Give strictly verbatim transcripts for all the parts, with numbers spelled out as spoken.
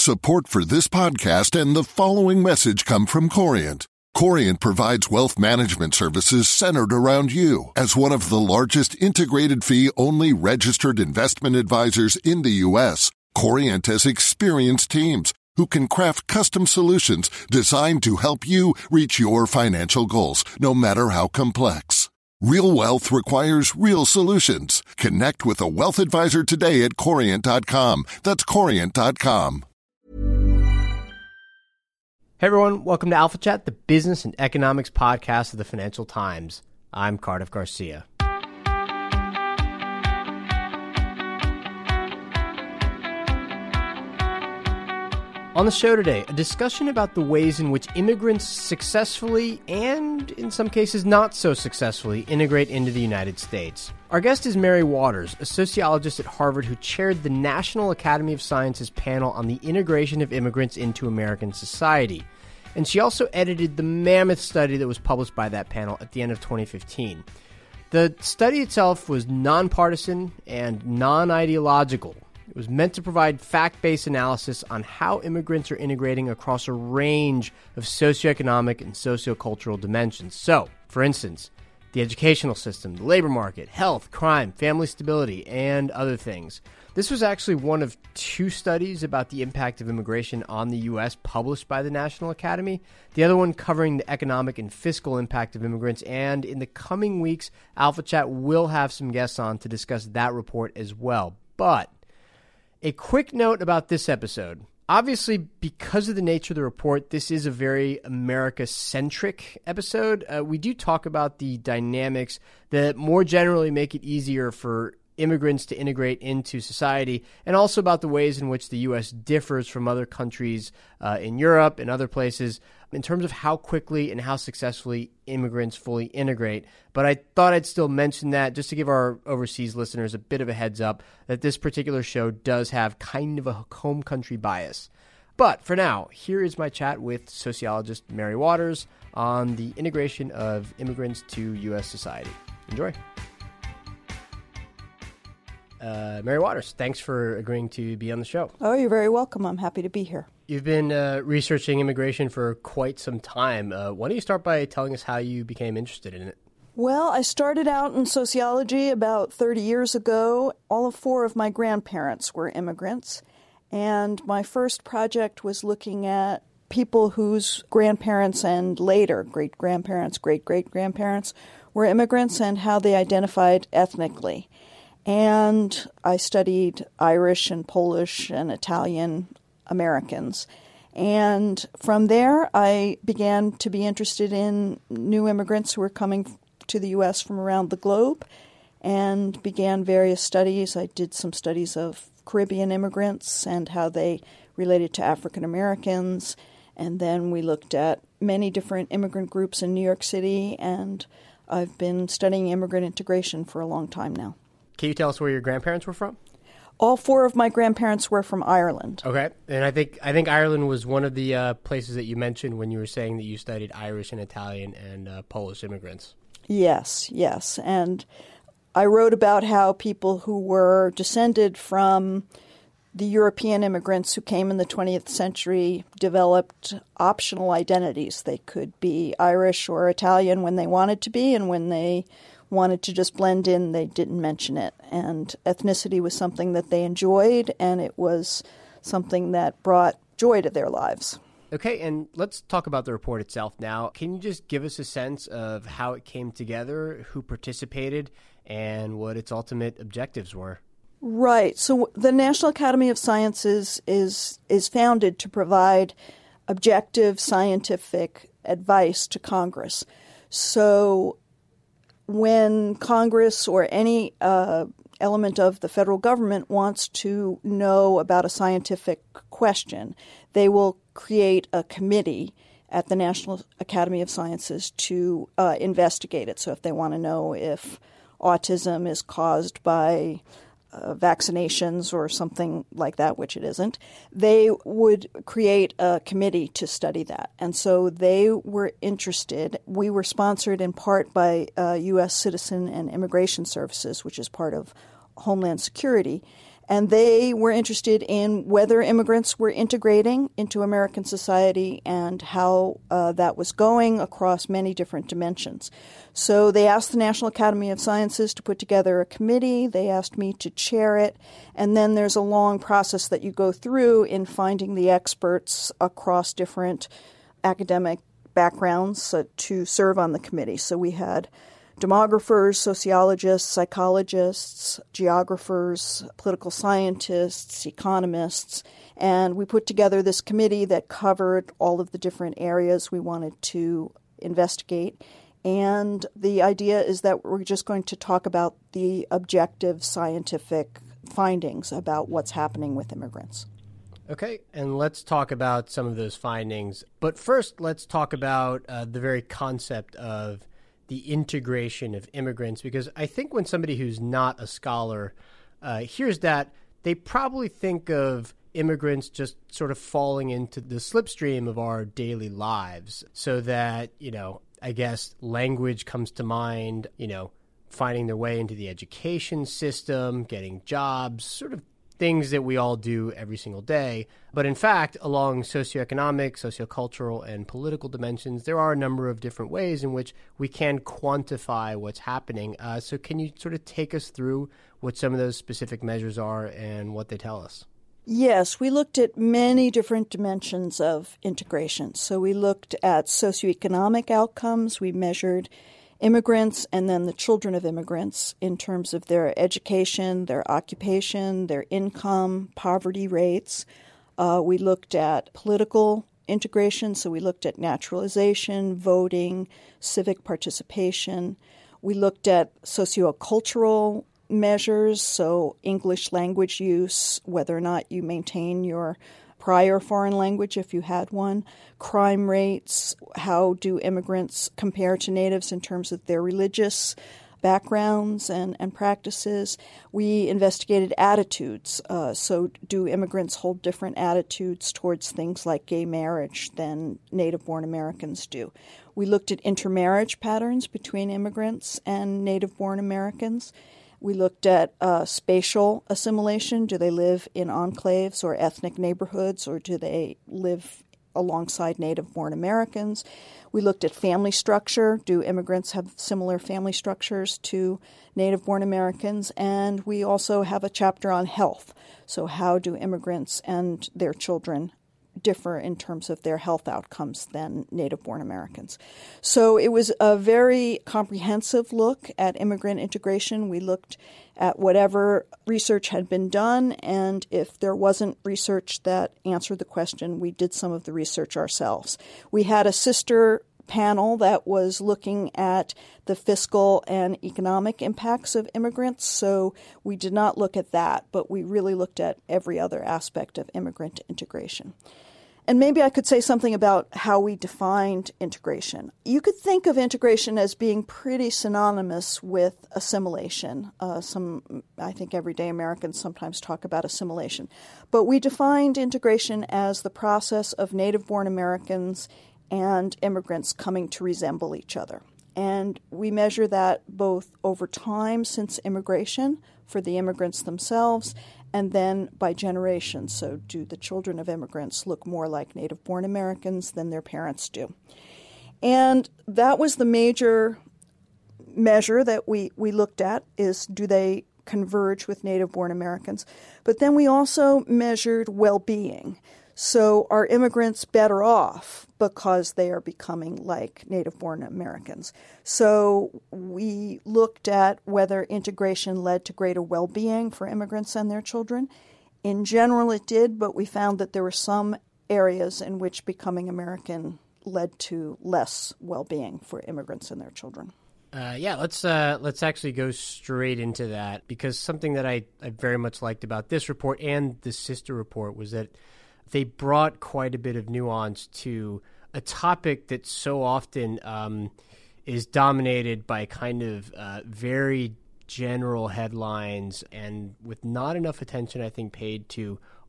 Support for this podcast and the following message come from Corient. Corient provides wealth management services centered around you. As one of the largest integrated fee-only registered investment advisors in the U S, Corient has experienced teams who can craft custom solutions designed to help you reach your financial goals, no matter how complex. Real wealth requires real solutions. Connect with a wealth advisor today at corient dot com. That's corient dot com. Hey everyone, welcome to Alpha Chat, the business and economics podcast of the Financial Times. I'm Cardiff Garcia. On the show today, a discussion about the ways in which immigrants successfully and, in some cases not so successfully, integrate into the United States. Our guest is Mary Waters, a sociologist at Harvard who chaired the National Academy of Sciences panel on the integration of immigrants into American society. And she also edited the mammoth study that was published by that panel at the end of twenty fifteen. The study itself was nonpartisan and non-ideological. It was meant to provide fact-based analysis on how immigrants are integrating across a range of socioeconomic and sociocultural dimensions. So, for instance, the educational system, the labor market, health, crime, family stability, and other things. This was actually one of two studies about the impact of immigration on the U S published by the National Academy, the other one covering the economic and fiscal impact of immigrants, and in the coming weeks, Alpha Chat will have some guests on to discuss that report as well. But a quick note about this episode. Obviously, because of the nature of the report, this is a very America-centric episode. Uh, we do talk about the dynamics that more generally make it easier for immigrants to integrate into society, and also about the ways in which the U S differs from other countries uh, in Europe and other places in terms of how quickly and how successfully immigrants fully integrate. But I thought I'd still mention that just to give our overseas listeners a bit of a heads up that this particular show does have kind of a home country bias. But for now, here is my chat with sociologist Mary Waters on the integration of immigrants to U S society. Enjoy. Uh, Mary Waters, thanks for agreeing to be on the show. Oh, you're very welcome. I'm happy to be here. You've been uh, researching immigration for quite some time. Uh, why don't you start by telling us how you became interested in it? Well, I started out in sociology about thirty years ago. All of four of my grandparents were immigrants, and my first project was looking at people whose grandparents and later great-grandparents, great-great-grandparents were immigrants and how they identified ethnically. And I studied Irish and Polish and Italian Americans. And from there, I began to be interested in new immigrants who were coming to the U S from around the globe and began various studies. I did some studies of Caribbean immigrants and how they related to African Americans. And then we looked at many different immigrant groups in New York City. And I've been studying immigrant integration for a long time now. Can you tell us where your grandparents were from? All four of my grandparents were from Ireland. Okay. And I think I think Ireland was one of the uh, places that you mentioned when you were saying that you studied Irish and Italian and uh, Polish immigrants. Yes, yes. And I wrote about how people who were descended from the European immigrants who came in the twentieth century developed optional identities. They could be Irish or Italian when they wanted to be, and when they wanted to just blend in, they didn't mention it. And ethnicity was something that they enjoyed, and it was something that brought joy to their lives. Okay, and let's talk about the report itself now. Can you just give us a sense of how it came together, who participated, and what its ultimate objectives were? Right. So the National Academy of Sciences is is founded to provide objective scientific advice to Congress. So when Congress or any uh, element of the federal government wants to know about a scientific question, they will create a committee at the National Academy of Sciences to uh, investigate it. So if they want to know if autism is caused by uh, vaccinations or something like that, which it isn't, they would create a committee to study that. And so they were interested. We were sponsored in part by uh, U S Citizen and Immigration Services, which is part of Homeland Security. And they were interested in whether immigrants were integrating into American society and how uh, that was going across many different dimensions. So they asked the National Academy of Sciences to put together a committee. They asked me to chair it. And then there's a long process that you go through in finding the experts across different academic backgrounds uh, to serve on the committee. So we had demographers, sociologists, psychologists, geographers, political scientists, economists, and we put together this committee that covered all of the different areas we wanted to investigate. And the idea is that we're just going to talk about the objective scientific findings about what's happening with immigrants. Okay, and let's talk about some of those findings. But first, let's talk about uh, the very concept of the integration of immigrants, because I think when somebody who's not a scholar uh, hears that, they probably think of immigrants just sort of falling into the slipstream of our daily lives, so that, you know, I guess language comes to mind, you know, finding their way into the education system, getting jobs, sort of things that we all do every single day. But in fact, along socioeconomic, sociocultural, and political dimensions, there are a number of different ways in which we can quantify what's happening. Uh, so can you sort of take us through what some of those specific measures are and what they tell us? Yes, we looked at many different dimensions of integration. So we looked at socioeconomic outcomes. We measured immigrants and then the children of immigrants in terms of their education, their occupation, their income, poverty rates. Uh, we looked at political integration, so we looked at naturalization, voting, civic participation. We looked at sociocultural measures, so English language use, whether or not you maintain your prior foreign language if you had one, crime rates, how do immigrants compare to natives in terms of their religious backgrounds and, and practices. We investigated attitudes. Uh, so do immigrants hold different attitudes towards things like gay marriage than native-born Americans do? We looked at intermarriage patterns between immigrants and native-born Americans. We looked at uh, spatial assimilation. Do they live in enclaves or ethnic neighborhoods, or do they live alongside native-born Americans? We looked at family structure. Do immigrants have similar family structures to native-born Americans? And we also have a chapter on health. So how do immigrants and their children differ in terms of their health outcomes than native-born Americans? So it was a very comprehensive look at immigrant integration. We looked at whatever research had been done, and if there wasn't research that answered the question, we did some of the research ourselves. We had a sister panel that was looking at the fiscal and economic impacts of immigrants, so we did not look at that, but we really looked at every other aspect of immigrant integration. And maybe I could say something about how we defined integration. You could think of integration as being pretty synonymous with assimilation. Uh, some, I think everyday Americans sometimes talk about assimilation. But we defined integration as the process of native-born Americans and immigrants coming to resemble each other. And we measure that both over time since immigration for the immigrants themselves, and then by generations. So do the children of immigrants look more like native-born Americans than their parents do? And that was the major measure that we, we looked at, is do they converge with native-born Americans? But then we also measured well-being. So are immigrants better off because they are becoming like native-born Americans? So we looked at whether integration led to greater well-being for immigrants and their children. In general, it did, but we found that there were some areas in which becoming American led to less well-being for immigrants and their children. Uh, yeah, let's uh, let's actually go straight into that, because something that I, I very much liked about this report and the sister report was that they brought quite a bit of nuance to a topic that so often um, is dominated by kind of uh, very general headlines and with not enough attention, I think, paid to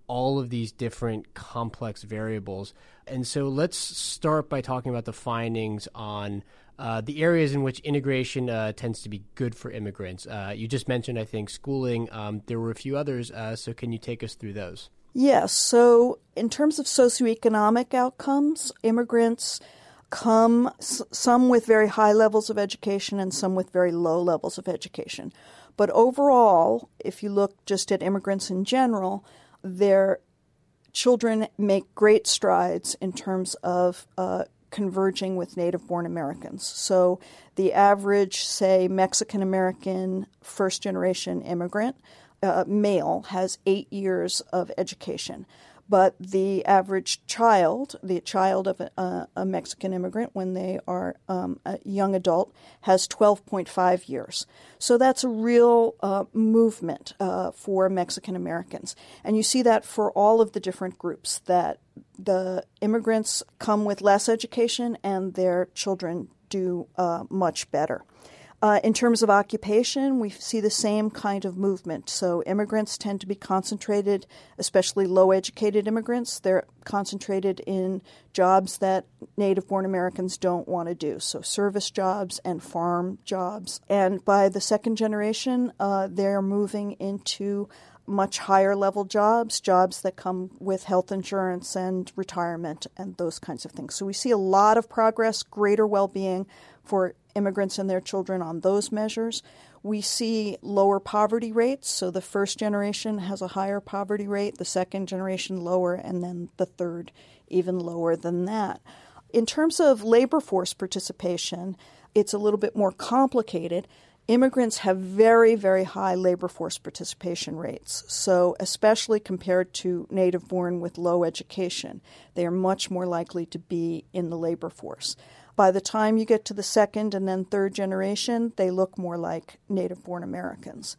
all of these different complex variables. And so let's start by talking about the findings on uh, the areas in which integration uh, tends to be good for immigrants. Uh, you just mentioned, I think, schooling. Um, there were a few others, uh, so can you take us through those? Yes. So in terms of socioeconomic outcomes, immigrants come, s- some with very high levels of education and some with very low levels of education. But overall, if you look just at immigrants in general, their children make great strides in terms of uh, converging with native-born Americans. So the average, say, Mexican-American first-generation immigrant uh, male has eight years of education. But the average child, the child of a, a Mexican immigrant when they are um, a young adult, has twelve point five years. So that's a real uh, movement uh, for Mexican Americans. And you see that for all of the different groups, that the immigrants come with less education and their children do uh, much better. Uh, in terms of occupation, we see the same kind of movement. So immigrants tend to be concentrated, especially low-educated immigrants. They're concentrated in jobs that native-born Americans don't want to do, so service jobs and farm jobs. And by the second generation, uh, they're moving into much higher level jobs, jobs that come with health insurance and retirement and those kinds of things. So we see a lot of progress, greater well-being for immigrants and their children on those measures. We see lower poverty rates. So the first generation has a higher poverty rate, the second generation lower, and then the third even lower than that. In terms of labor force participation, it's a little bit more complicated. Immigrants have very, very high labor force participation rates. So especially compared to native-born with low education, they are much more likely to be in the labor force. By the time you get to the second and then third generation, they look more like native-born Americans.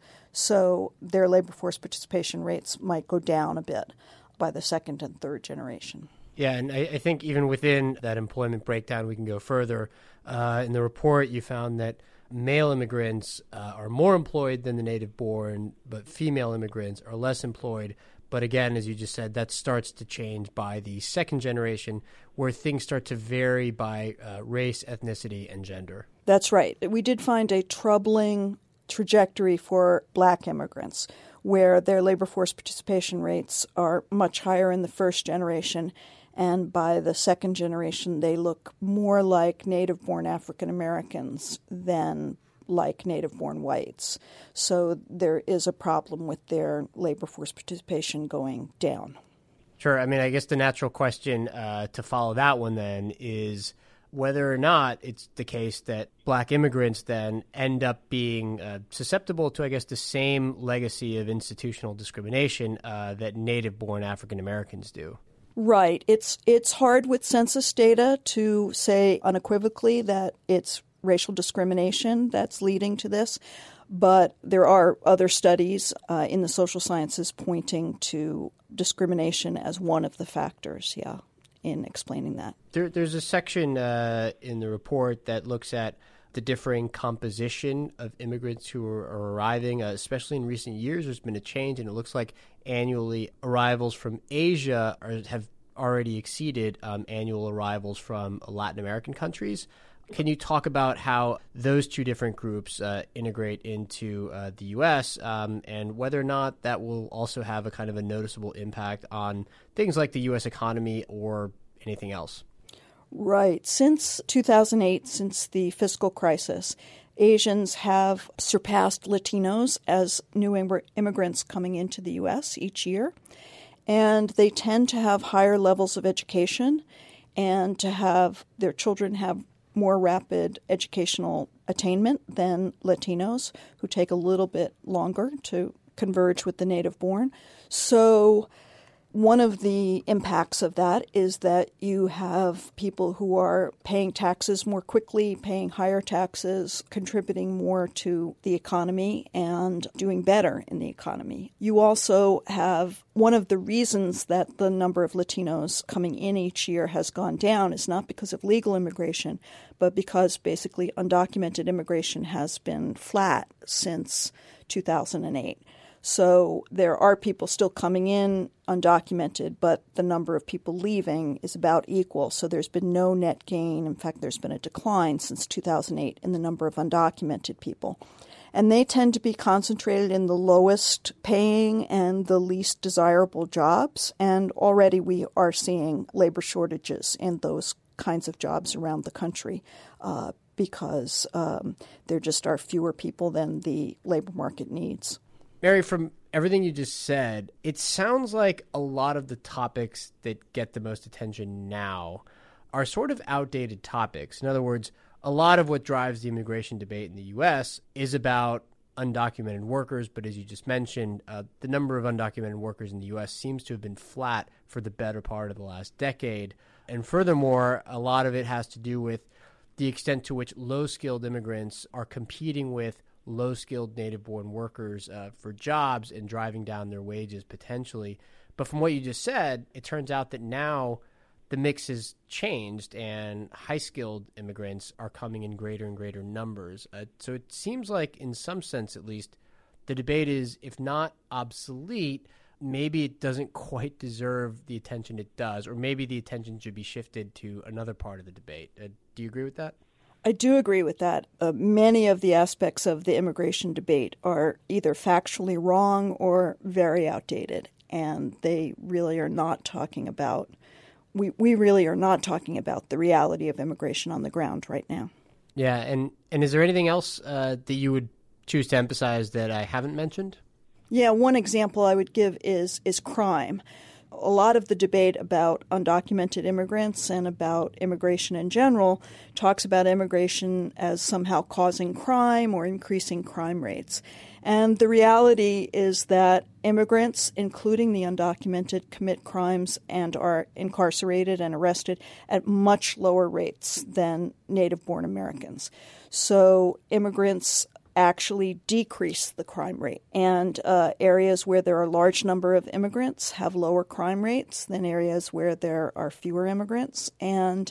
So their labor force participation rates might go down a bit by the second and third generation. Yeah, and I, I think even within that employment breakdown, we can go further. Uh, in the report, you found that male immigrants uh, are more employed than the native-born, but female immigrants are less employed. But again, as you just said, that starts to change by the second generation, where things start to vary by uh, race, ethnicity, and gender. That's right. We did find a troubling trajectory for black immigrants, where their labor force participation rates are much higher in the first generation, and by the second generation, they look more like native-born African Americans than like native-born whites. So there is a problem with their labor force participation going down. Sure. I mean, I guess the natural question uh, to follow that one then is whether or not it's the case that black immigrants then end up being uh, susceptible to, I guess, the same legacy of institutional discrimination uh, that native-born African Americans do. Right. It's it's hard with census data to say unequivocally that it's racial discrimination that's leading to this, but there are other studies uh, in the social sciences pointing to discrimination as one of the factors, yeah, in explaining that. There, there's a section uh, in the report that looks at the differing composition of immigrants who are, are arriving, uh, especially in recent years. There's been a change, and it looks like annually arrivals from Asia are, have already exceeded um, annual arrivals from Latin American countries. Can you talk about how those two different groups uh, integrate into uh, the U S um, and whether or not that will also have a kind of a noticeable impact on things like the U S economy or anything else? Right. Since two thousand eight, since the fiscal crisis, Asians have surpassed Latinos as new immig- immigrants coming into the U S each year. And they tend to have higher levels of education and to have their children have more rapid educational attainment than Latinos, who take a little bit longer to converge with the native-born. So one of the impacts of that is that you have people who are paying taxes more quickly, paying higher taxes, contributing more to the economy, and doing better in the economy. You also have one of the reasons that the number of Latinos coming in each year has gone down is not because of legal immigration, but because basically undocumented immigration has been flat since two thousand eight. So there are people still coming in undocumented, but the number of people leaving is about equal. So there's been no net gain. In fact, there's been a decline since two thousand eight in the number of undocumented people. And they tend to be concentrated in the lowest paying and the least desirable jobs. And already we are seeing labor shortages in those kinds of jobs around the country uh, because um, there just are fewer people than the labor market needs. Mary, from everything you just said, it sounds like a lot of the topics that get the most attention now are sort of outdated topics. In other words, a lot of what drives the immigration debate in the U S is about undocumented workers, but as you just mentioned, uh, the number of undocumented workers in the U S seems to have been flat for the better part of the last decade. And furthermore, a lot of it has to do with the extent to which low-skilled immigrants are competing with low-skilled native-born workers uh, for jobs and driving down their wages potentially. But from what you just said, it turns out that now the mix has changed and high-skilled immigrants are coming in greater and greater numbers. Uh, so it seems like, in some sense at least, the debate is, if not obsolete, maybe it doesn't quite deserve the attention it does, or maybe the attention should be shifted to another part of the debate. Uh, do you agree with that? I do agree with that. Uh, many of the aspects of the immigration debate are either factually wrong or very outdated, and they really are not talking about we, we really are not talking about the reality of immigration on the ground right now. Yeah, and, and is there anything else uh, that you would choose to emphasize that I haven't mentioned? Yeah, one example I would give is is crime. A lot of the debate about undocumented immigrants and about immigration in general talks about immigration as somehow causing crime or increasing crime rates. And the reality is that immigrants, including the undocumented, commit crimes and are incarcerated and arrested at much lower rates than native-born Americans. So immigrants actually decrease the crime rate. And uh, areas where there are a large number of immigrants have lower crime rates than areas where there are fewer immigrants. And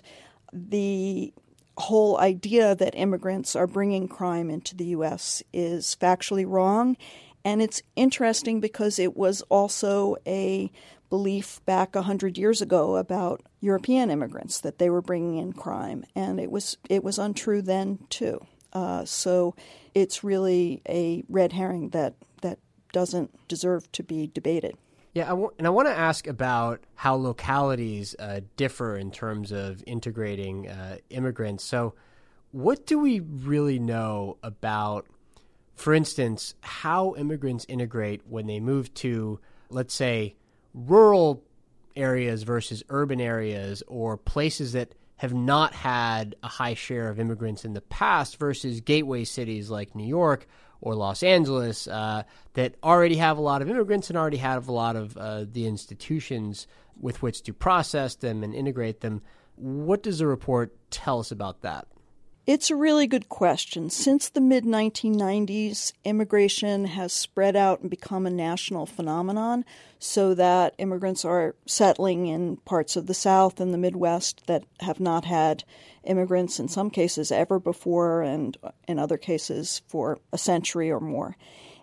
the whole idea that immigrants are bringing crime into the U S is factually wrong. And it's interesting because it was also a belief back one hundred years ago about European immigrants, that they were bringing in crime. And it was it was untrue then, too. Uh, so it's really a red herring that, that doesn't deserve to be debated. Yeah, I w- and I want to ask about how localities uh, differ in terms of integrating uh, immigrants. So what do we really know about, for instance, how immigrants integrate when they move to, let's say, rural areas versus urban areas, or places that have not had a high share of immigrants in the past versus gateway cities like New York or Los Angeles uh, that already have a lot of immigrants and already have a lot of uh, the institutions with which to process them and integrate them. What does the report tell us about that? It's a really good question. Since the mid nineteen nineties, immigration has spread out and become a national phenomenon, so that immigrants are settling in parts of the South and the Midwest that have not had immigrants in some cases ever before, and in other cases for a century or more.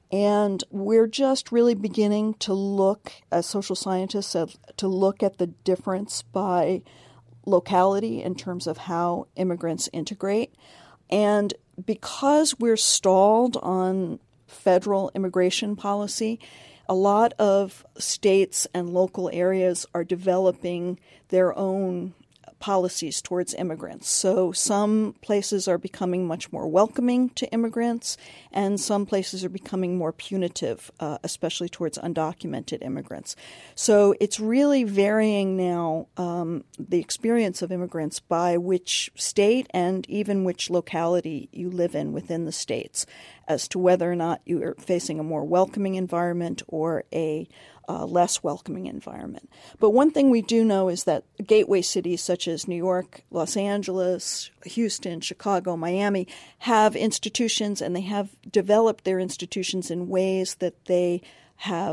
And we're just really beginning to look, as social scientists, to look at the difference by locality in terms of how immigrants integrate. And because we're stalled on federal immigration policy, a lot of states and local areas are developing their own policies towards immigrants. So some places are becoming much more welcoming to immigrants, and some places are becoming more punitive, uh, especially towards undocumented immigrants. So it's really varying now, um, the experience of immigrants by which state and even which locality you live in within the states, as to whether or not you are facing a more welcoming environment or a Uh, less welcoming environment. But one thing we do know is that gateway cities such as New York, Los Angeles, Houston, Chicago, Miami have institutions, and they have developed their institutions in ways that they have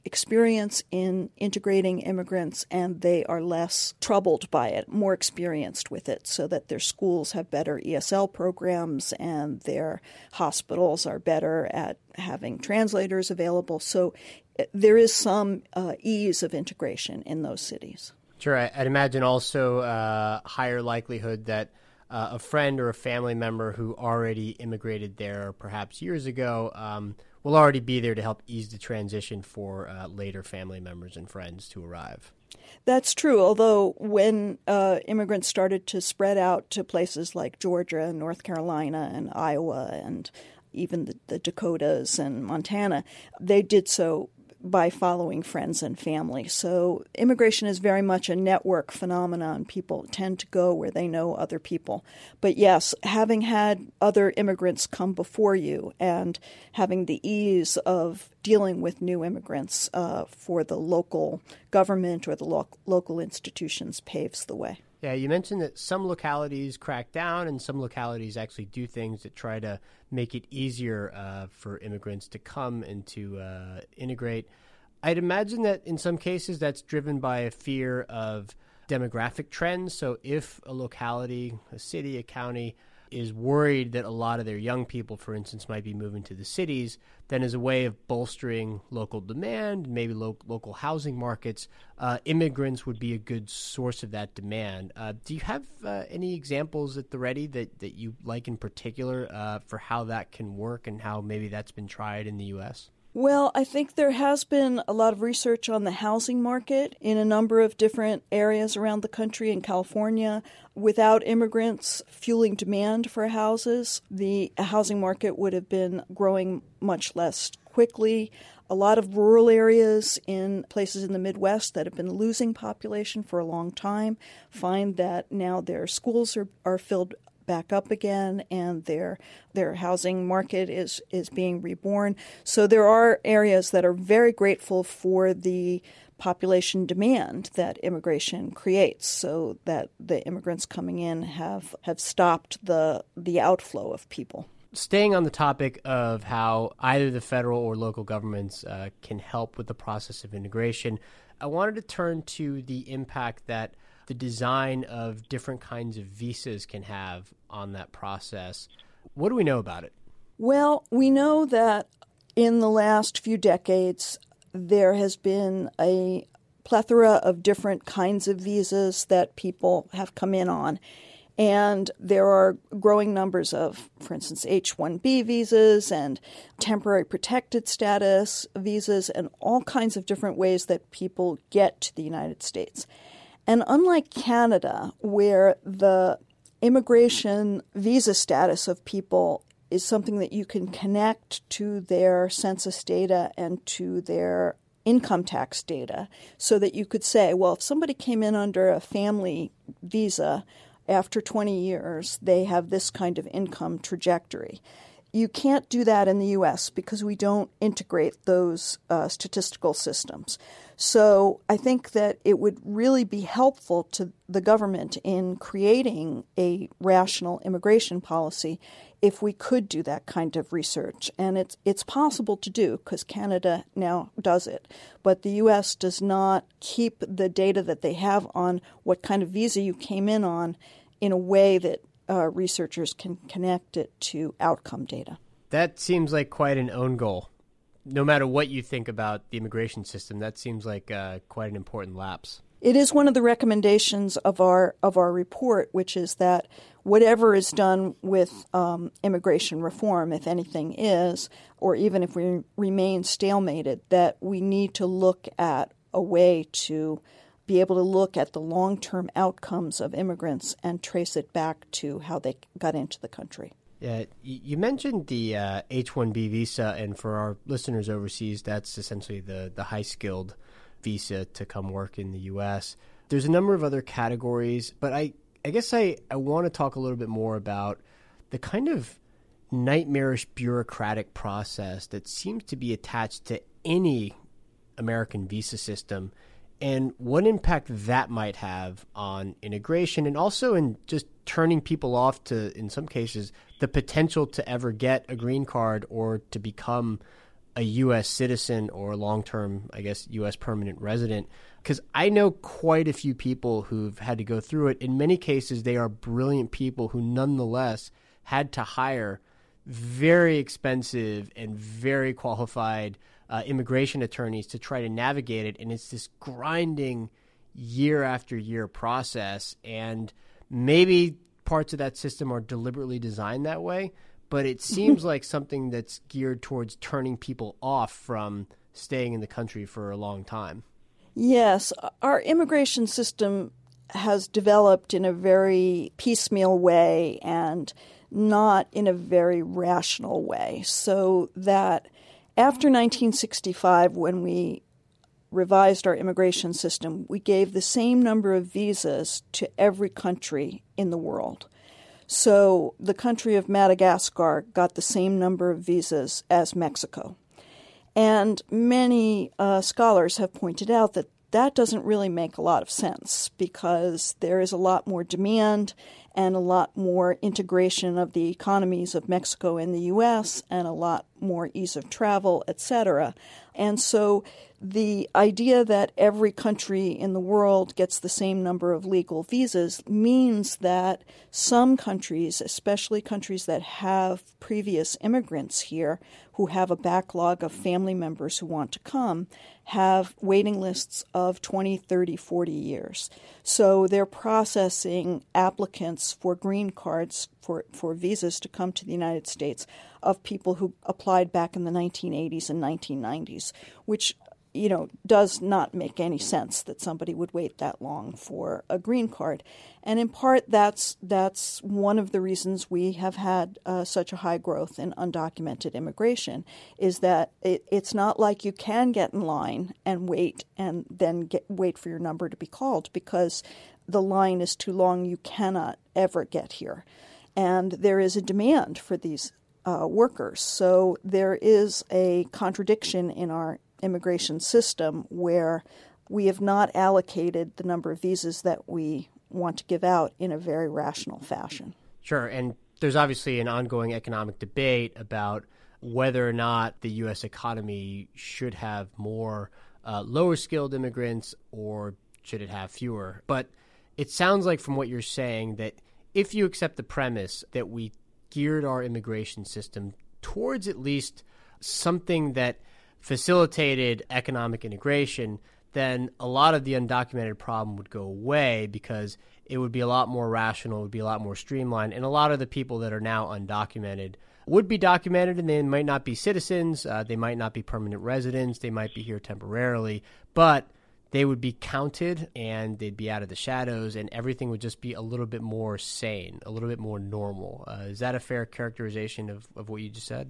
experience in integrating immigrants, and they are less troubled by it, more experienced with it, so that their schools have better E S L programs and their hospitals are better at having translators available. So there is some uh, ease of integration in those cities. Sure. I'd imagine also uh, higher likelihood that uh, a friend or a family member who already immigrated there perhaps years ago um, will already be there to help ease the transition for uh, later family members and friends to arrive. That's true, although when uh, immigrants started to spread out to places like Georgia and North Carolina and Iowa and even the, the Dakotas and Montana, they did so by following friends and family. So immigration is very much a network phenomenon. People tend to go where they know other people. But yes, having had other immigrants come before you and having the ease of dealing with new immigrants uh, for the local government or the lo- local institutions paves the way. Yeah, you mentioned that some localities crack down and some localities actually do things that try to make it easier uh, for immigrants to come and to uh, integrate. I'd imagine that in some cases that's driven by a fear of demographic trends. So if a locality, a city, a county is worried that a lot of their young people, for instance, might be moving to the cities, then as a way of bolstering local demand, maybe lo- local housing markets, uh, immigrants would be a good source of that demand. Uh, do you have uh, any examples at the ready that, that you like in particular uh, for how that can work and how maybe that's been tried in the U S? Well, I think there has been a lot of research on the housing market in a number of different areas around the country. In California, without immigrants fueling demand for houses, the housing market would have been growing much less quickly. A lot of rural areas in places in the Midwest that have been losing population for a long time find that now their schools are, are filled back up again, and their their housing market is, is being reborn. So there are areas that are very grateful for the population demand that immigration creates, so that the immigrants coming in have, have stopped the the outflow of people. Staying on the topic of how either the federal or local governments uh, can help with the process of integration, I wanted to turn to the impact that the design of different kinds of visas can have on that process. What do we know about it? Well, we know that in the last few decades, there has been a plethora of different kinds of visas that people have come in on. And there are growing numbers of, for instance, H one B visas and temporary protected status visas and all kinds of different ways that people get to the United States. And unlike Canada, where the immigration visa status of people is something that you can connect to their census data and to their income tax data, so that you could say, well, if somebody came in under a family visa after twenty years, they have this kind of income trajectory. You can't do that in the U S because we don't integrate those uh, statistical systems. So I think that it would really be helpful to the government in creating a rational immigration policy if we could do that kind of research. And it's it's possible to do because Canada now does it. But the U S does not keep the data that they have on what kind of visa you came in on in a way that uh, researchers can connect it to outcome data. That seems like quite an own goal. No matter what you think about the immigration system, that seems like uh, quite an important lapse. It is one of the recommendations of our of our report, which is that whatever is done with um, immigration reform, if anything is, or even if we remain stalemated, that we need to look at a way to be able to look at the long-term outcomes of immigrants and trace it back to how they got into the country. Yeah, you mentioned the uh, H one B visa, and for our listeners overseas, that's essentially the, the high-skilled visa to come work in the U S. There's a number of other categories, but I, I guess I, I want to talk a little bit more about the kind of nightmarish bureaucratic process that seems to be attached to any American visa system, and what impact that might have on integration and also in just turning people off to, in some cases, the potential to ever get a green card or to become a U S citizen or a long-term, I guess, U S permanent resident? Because I know quite a few people who've had to go through it. In many cases, they are brilliant people who nonetheless had to hire very expensive and very qualified uh, immigration attorneys to try to navigate it. And it's this grinding year after year process. And maybe parts of that system are deliberately designed that way, but it seems like something that's geared towards turning people off from staying in the country for a long time. Yes, our immigration system has developed in a very piecemeal way and not in a very rational way. So that after nineteen sixty-five, when we revised our immigration system, we gave the same number of visas to every country in the world. So the country of Madagascar got the same number of visas as Mexico. And many uh, scholars have pointed out that that doesn't really make a lot of sense because there is a lot more demand and a lot more integration of the economies of Mexico and the U S and a lot more ease of travel, et cetera. And so the idea that every country in the world gets the same number of legal visas means that some countries, especially countries that have previous immigrants here who have a backlog of family members who want to come, have waiting lists of twenty, thirty, forty years. So they're processing applicants for green cards, for, for visas to come to the United States of people who applied back in the nineteen eighties and nineteen nineties, which you know, does not make any sense that somebody would wait that long for a green card. And in part, that's that's one of the reasons we have had uh, such a high growth in undocumented immigration, is that it, it's not like you can get in line and wait and then get, wait for your number to be called because the line is too long. You cannot ever get here. And there is a demand for these uh, workers. So there is a contradiction in our immigration system where we have not allocated the number of visas that we want to give out in a very rational fashion. Sure. And there's obviously an ongoing economic debate about whether or not the U S economy should have more uh, lower skilled immigrants or should it have fewer. But it sounds like from what you're saying that if you accept the premise that we geared our immigration system towards at least something that facilitated economic integration, then a lot of the undocumented problem would go away because it would be a lot more rational, it would be a lot more streamlined, and a lot of the people that are now undocumented would be documented, and they might not be citizens, uh, they might not be permanent residents, they might be here temporarily, but they would be counted and they'd be out of the shadows and everything would just be a little bit more sane, a little bit more normal. Uh, is that a fair characterization of, of what you just said?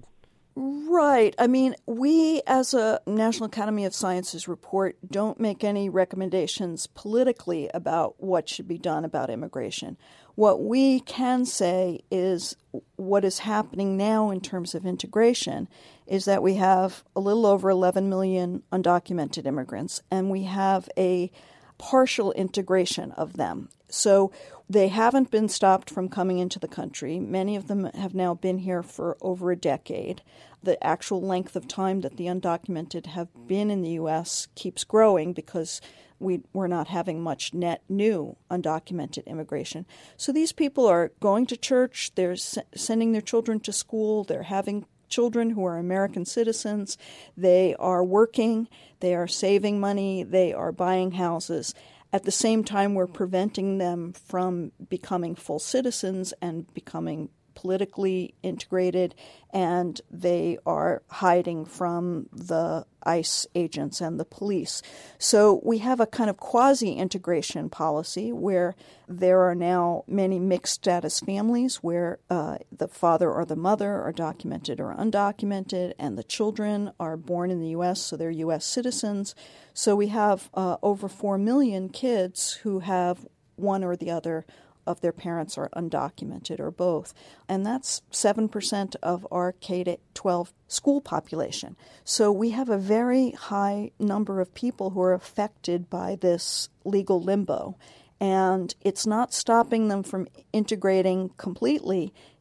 Right. I mean, we as a National Academy of Sciences report don't make any recommendations politically about what should be done about immigration. What we can say is what is happening now in terms of integration is that we have a little over eleven million undocumented immigrants, and we have a partial integration of them. So they haven't been stopped from coming into the country. Many of them have now been here for over a decade. The actual length of time that the undocumented have been in the U S keeps growing because we, we're not having much net new undocumented immigration. So these people are going to church, they're s- sending their children to school, they're having children who are American citizens, they are working, they are saving money, they are buying houses. At the same time, we're preventing them from becoming full citizens and becoming politically integrated, and they are hiding from the ICE agents and the police. So we have a kind of quasi-integration policy where there are now many mixed status families where uh, the father or the mother are documented or undocumented, and the children are born in the U S, so they're U S citizens. So we have uh, over four million kids who have one or the other of their parents are undocumented or both. And that's seven percent of our K to twelve school population. So we have a very high number of people who are affected by this legal limbo. And it's not stopping them from integrating completely.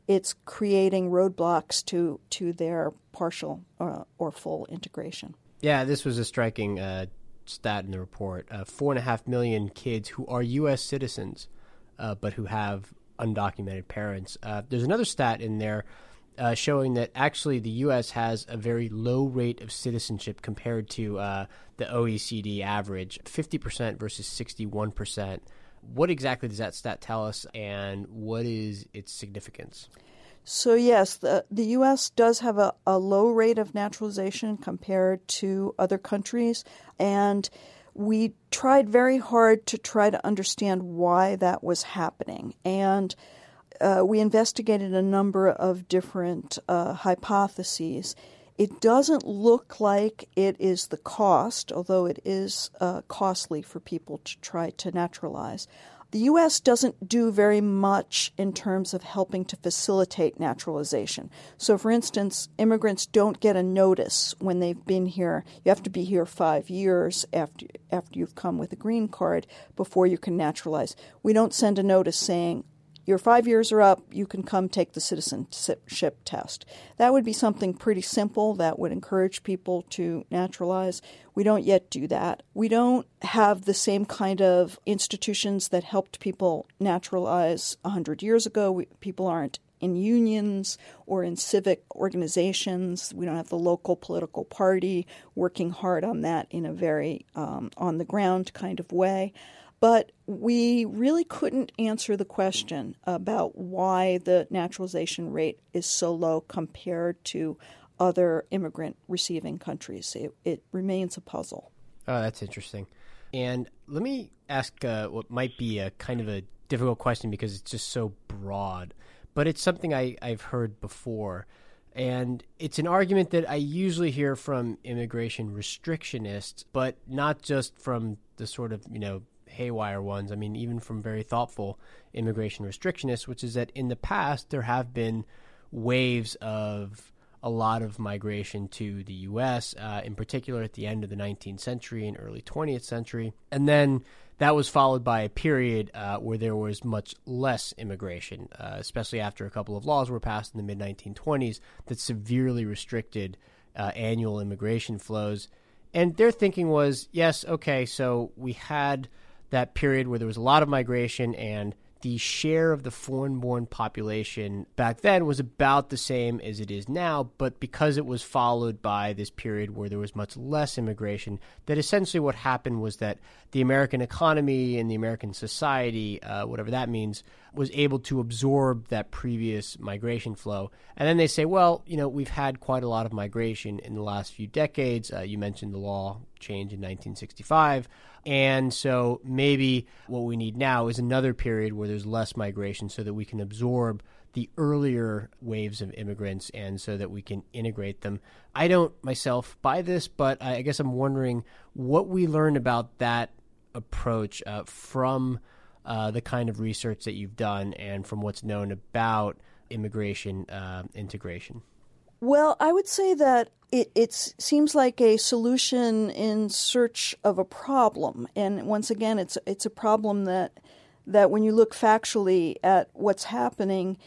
it's creating roadblocks to, to their partial uh, or full integration. Yeah, this was a striking uh, stat in the report. Uh, four and a half million kids who are U S citizens, uh, but who have undocumented parents. Uh, there's another stat in there uh, showing that actually the U S has a very low rate of citizenship compared to uh, the O E C D average, fifty percent versus sixty-one percent. What exactly does that stat tell us, and what is its significance? So yes, the, the U S does have a, a low rate of naturalization compared to other countries, and we tried very hard to try to understand why that was happening. And uh, we investigated a number of different uh, hypotheses. It doesn't look like it is the cost, although it is uh, costly for people to try to naturalize. The U S doesn't do very much in terms of helping to facilitate naturalization. So, for instance, immigrants don't get a notice when they've been here. You have to be here five years after after you've come with a green card before you can naturalize. We don't send a notice saying, your five years are up, you can come take the citizenship test. That would be something pretty simple that would encourage people to naturalize. We don't yet do that. We don't have the same kind of institutions that helped people naturalize one hundred years ago. We, people aren't in unions or in civic organizations. We don't have the local political party working hard on that in a very um, on-the-ground kind of way. But we really couldn't answer the question about why the naturalization rate is so low compared to other immigrant receiving countries. It, it remains a puzzle. Oh, that's interesting. And let me ask uh, what might be a kind of a difficult question because it's just so broad, but it's something I, I've heard before. And it's an argument that I usually hear from immigration restrictionists, but not just from the sort of, you know, haywire ones. I mean, even from very thoughtful immigration restrictionists, which is that in the past there have been waves of a lot of migration to the U S, uh, in particular at the end of the nineteenth century and early twentieth century. And then that was followed by a period uh, where there was much less immigration, uh, especially after a couple of laws were passed in the mid nineteen twenties that severely restricted uh, annual immigration flows. And their thinking was, yes, okay, so we had that period where there was a lot of migration and the share of the foreign-born population back then was about the same as it is now, but because it was followed by this period where there was much less immigration, that essentially what happened was that the American economy and the American society, uh, whatever that means, was able to absorb that previous migration flow. And then they say, well, you know, we've had quite a lot of migration in the last few decades. Uh, you mentioned the law change in nineteen sixty-five. And so maybe what we need now is another period where there's less migration so that we can absorb the earlier waves of immigrants and so that we can integrate them. I don't myself buy this, but I guess I'm wondering what we learned about that approach uh, from uh, the kind of research that you've done and from what's known about immigration uh, integration. Well, I would say that it it's, seems like a solution in search of a problem. And once again, it's it's a problem that that when you look factually at what's happening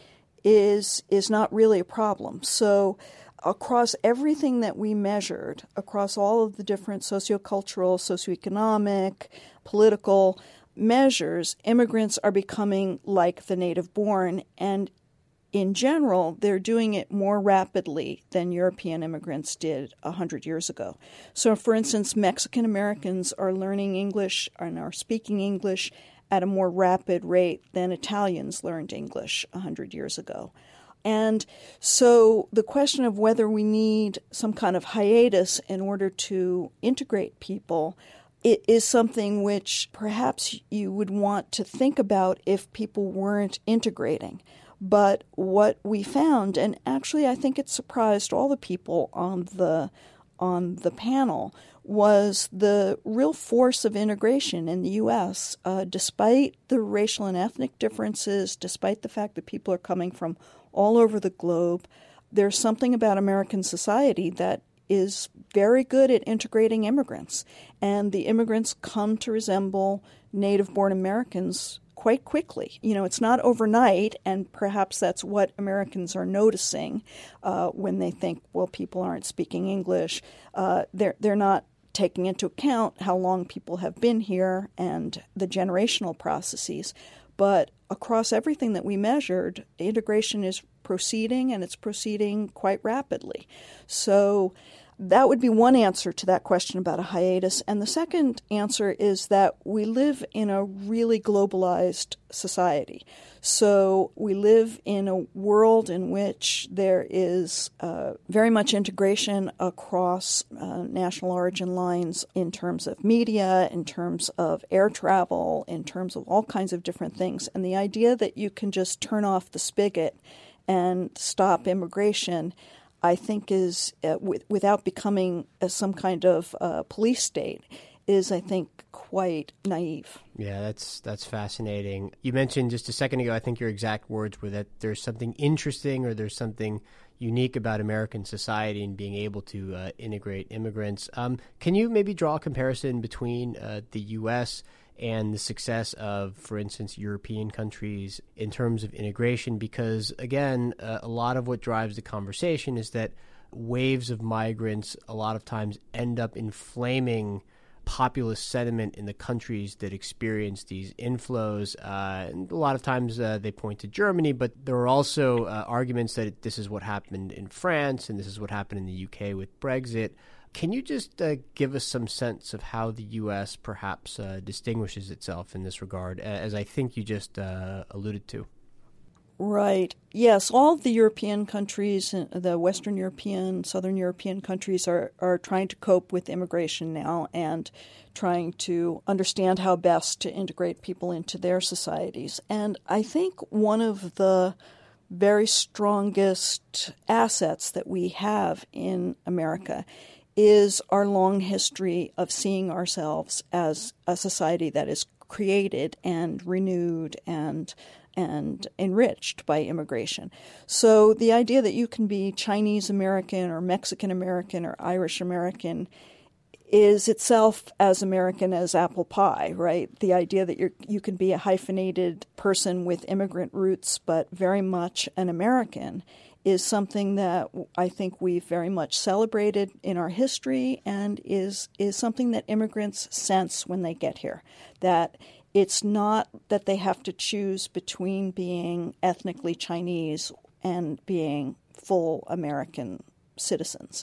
is is not really a problem. So across everything that we measured, across all of the different sociocultural, socioeconomic, political measures, immigrants are becoming like the native born, and in general, they're doing it more rapidly than European immigrants did one hundred years ago. So, for instance, Mexican Americans are learning English and are speaking English at a more rapid rate than Italians learned English one hundred years ago. And so the question of whether we need some kind of hiatus in order to integrate people, it is something which perhaps you would want to think about if people weren't integrating. But what we found, and actually I think it surprised all the people on the on the panel, was the real force of integration in the U S. Uh, despite the racial and ethnic differences, despite the fact that people are coming from all over the globe, there's something about American society that is very good at integrating immigrants. And the immigrants come to resemble native-born Americans quite quickly. You know, it's not overnight, and perhaps that's what Americans are noticing uh, when they think, well, people aren't speaking English. Uh, they're they're not taking into account how long people have been here and the generational processes. But across everything that we measured, integration is proceeding, and it's proceeding quite rapidly. So that would be one answer to that question about a hiatus. And the second answer is that we live in a really globalized society. So we live in a world in which there is uh, very much integration across uh, national origin lines in terms of media, in terms of air travel, in terms of all kinds of different things. And the idea that you can just turn off the spigot and stop immigration, I think is, uh, w- without becoming uh, some kind of uh, police state, is, I think, quite naive. Yeah, that's that's fascinating. You mentioned just a second ago, I think your exact words were that there's something interesting or there's something unique about American society and being able to uh, integrate immigrants. Um, can you maybe draw a comparison between uh, the U S and the success of, for instance, European countries in terms of integration? Because, again, uh, a lot of what drives the conversation is that waves of migrants a lot of times end up inflaming populist sentiment in the countries that experience these inflows. Uh, and a lot of times uh, they point to Germany, but there are also uh, arguments that it, this is what happened in France and this is what happened in the U K with Brexit. Can you just uh, give us some sense of how the U S perhaps uh, distinguishes itself in this regard, as I think you just uh, alluded to? Right. Yes, all of the European countries, the Western European, Southern European countries are, are trying to cope with immigration now and trying to understand how best to integrate people into their societies. And I think one of the very strongest assets that we have in America is our long history of seeing ourselves as a society that is created and renewed and and enriched by immigration. So the idea that you can be Chinese American or Mexican American or Irish American is itself as American as apple pie, right? The idea that you you can be a hyphenated person with immigrant roots but very much an American is something that I think we've very much celebrated in our history and is is something that immigrants sense when they get here, that it's not that they have to choose between being ethnically Chinese and being full American citizens.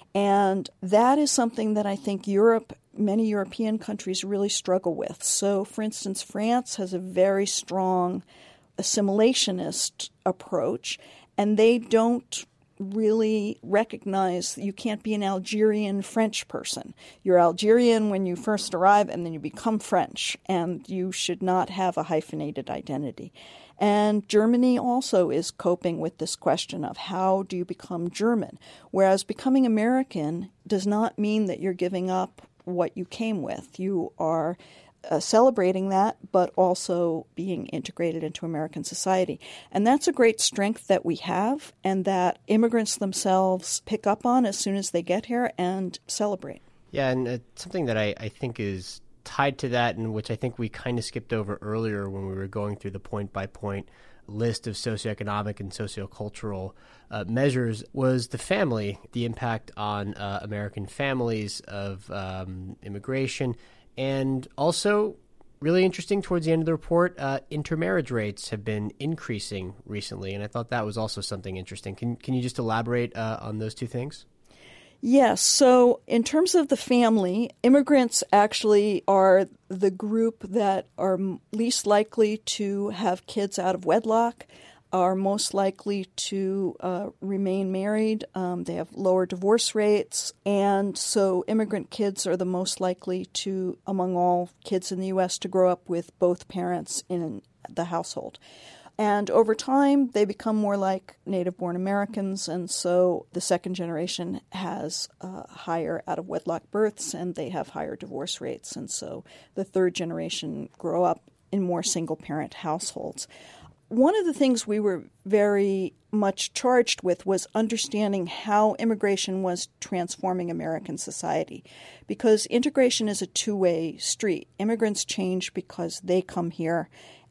And that is something that I think Europe, many European countries really struggle with. So, for instance, France has a very strong assimilationist approach, and they don't really recognize that you can't be an Algerian French person. You're Algerian when you first arrive, and then you become French, and you should not have a hyphenated identity. And Germany also is coping with this question of how do you become German, whereas becoming American does not mean that you're giving up what you came with. You are Uh, celebrating that, but also being integrated into American society. And that's a great strength that we have and that immigrants themselves pick up on as soon as they get here and celebrate. Yeah, and uh, something that I, I think is tied to that, and which I think we kind of skipped over earlier when we were going through the point-by-point list of socioeconomic and sociocultural uh, measures, was the family, the impact on uh, American families of um, immigration. And also, really interesting, towards the end of the report, uh, intermarriage rates have been increasing recently, and I thought that was also something interesting. Can can you just elaborate uh, on those two things? Yes. So in terms of the family, immigrants actually are the group that are least likely to have kids out of wedlock, are most likely to uh, remain married. Um, they have lower divorce rates. And so immigrant kids are the most likely to, among all kids in the U S, to grow up with both parents in the household. And over time, they become more like native-born Americans, and so the second generation has uh, higher out-of-wedlock births, and they have higher divorce rates. And so the third generation grow up in more single-parent households. One of the things we were very much charged with was understanding how immigration was transforming American society, because integration is a two-way street. Immigrants change because they come here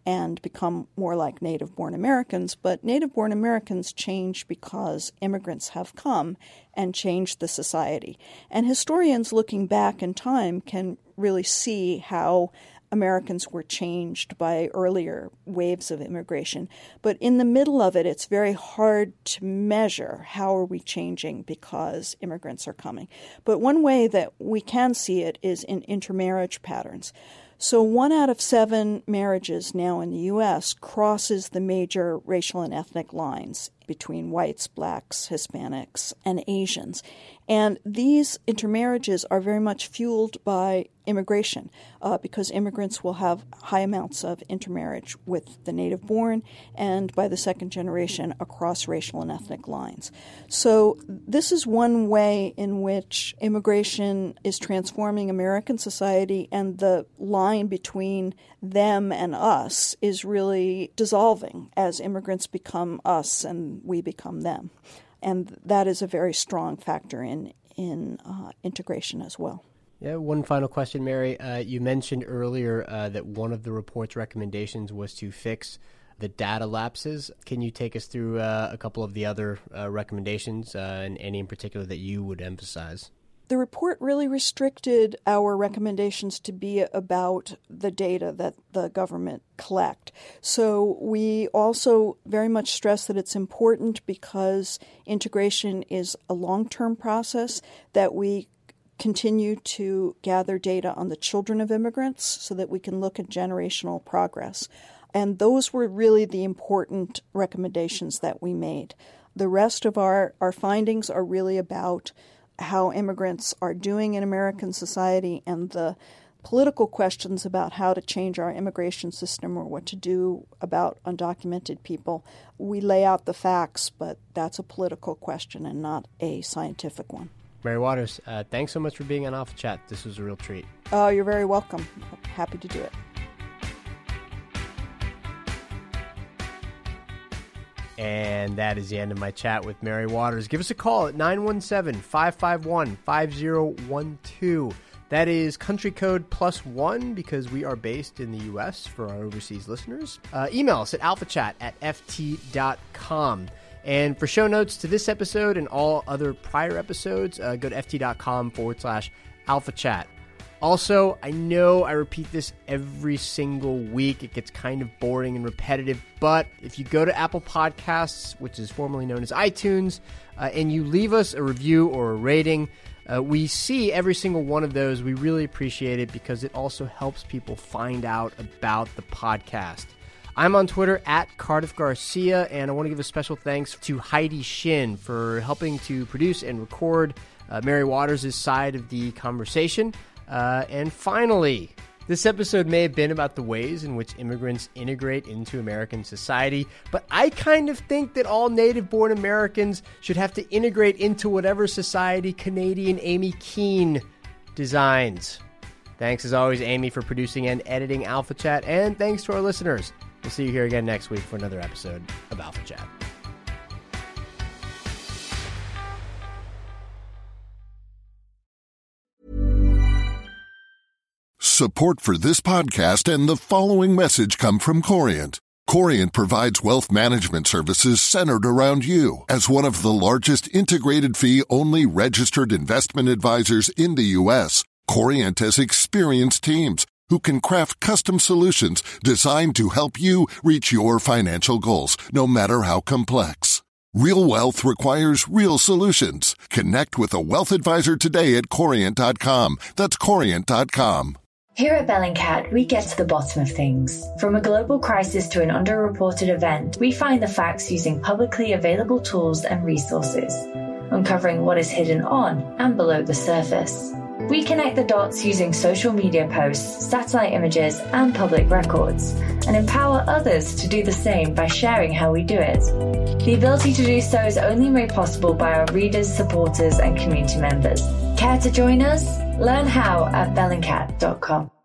and become more like native-born Americans. But native-born Americans change because immigrants have come and changed the society. And historians looking back in time can really see how Americans were changed by earlier waves of immigration. But in the middle of it, it's very hard to measure how are we changing because immigrants are coming. But one way that we can see it is in intermarriage patterns. So one out of seven marriages now in the U S crosses the major racial and ethnic lines between whites, blacks, Hispanics, and Asians. And these intermarriages are very much fueled by immigration uh, because immigrants will have high amounts of intermarriage with the native-born and by the second generation across racial and ethnic lines. So this is one way in which immigration is transforming American society, and the line between them and us is really dissolving as immigrants become us and we become them. And that is a very strong factor in, in uh, integration as well. Yeah, one final question, Mary. Uh, you mentioned earlier uh, that one of the report's recommendations was to fix the data lapses. Can you take us through uh, a couple of the other uh, recommendations, uh, and any in particular that you would emphasize? The report really restricted our recommendations to be about the data that the government collect. So we also very much stress that it's important because integration is a long-term process, that we continue to gather data on the children of immigrants so that we can look at generational progress. And those were really the important recommendations that we made. The rest of our, our findings are really about how immigrants are doing in American society and the political questions about how to change our immigration system or what to do about undocumented people. We lay out the facts, but that's a political question and not a scientific one. Mary Waters, uh, thanks so much for being on Alpha Chat. This was a real treat. Oh, you're very welcome. Happy to do it. And that is the end of my chat with Mary Waters. Give us a call at nine one seven, five five one, five zero one two. That is country code plus one because we are based in the U S for our overseas listeners. Uh, email us at alphachat at f t dot com. And for show notes to this episode and all other prior episodes, uh, go to ft.com forward slash alphachat. Also, I know I repeat this every single week. It gets kind of boring and repetitive, but if you go to Apple Podcasts, which is formerly known as iTunes, uh, and you leave us a review or a rating, uh, we see every single one of those. We really appreciate it because it also helps people find out about the podcast. I'm on Twitter at Cardiff Garcia, and I want to give a special thanks to Heidi Shin for helping to produce and record uh, Mary Waters' side of the conversation. Uh, and finally, this episode may have been about the ways in which immigrants integrate into American society, but I kind of think that all native-born Americans should have to integrate into whatever society Canadian Amy Keene designs. Thanks as always, Amy, for producing and editing Alpha Chat, and thanks to our listeners. We'll see you here again next week for another episode of Alpha Chat. Support for this podcast and the following message come from Corient. Corient provides wealth management services centered around you. As one of the largest integrated fee-only registered investment advisors in the U S, Corient has experienced teams who can craft custom solutions designed to help you reach your financial goals, no matter how complex. Real wealth requires real solutions. Connect with a wealth advisor today at corient dot com. That's corient dot com. Here at Bellingcat, we get to the bottom of things. From a global crisis to an underreported event, we find the facts using publicly available tools and resources, uncovering what is hidden on and below the surface. We connect the dots using social media posts, satellite images, and public records, and empower others to do the same by sharing how we do it. The ability to do so is only made possible by our readers, supporters, and community members. Care to join us? Learn how at bellingcat dot com.